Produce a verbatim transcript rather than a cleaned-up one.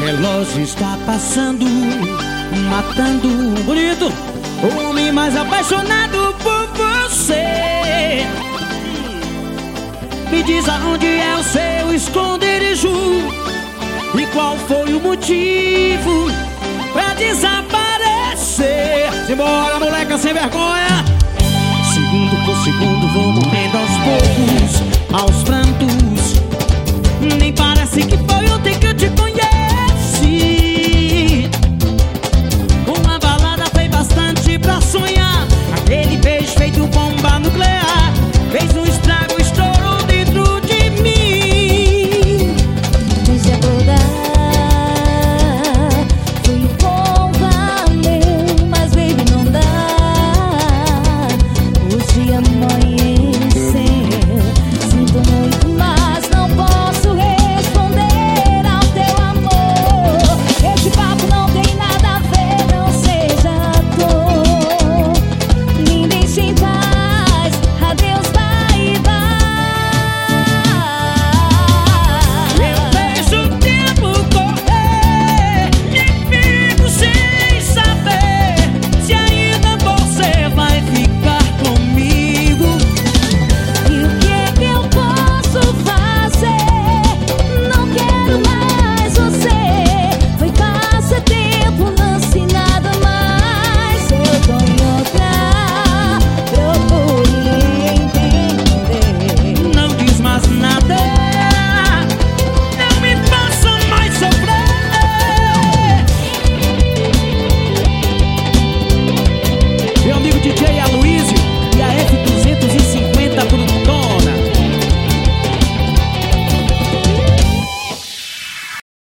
relógio está passando, matando um bonito, o homem mais apaixonado por você. Me diz aonde é o seu esconderijo e qual foi o motivo pra desaparecer. Simbora, moleca sem vergonha. Segundo por segundo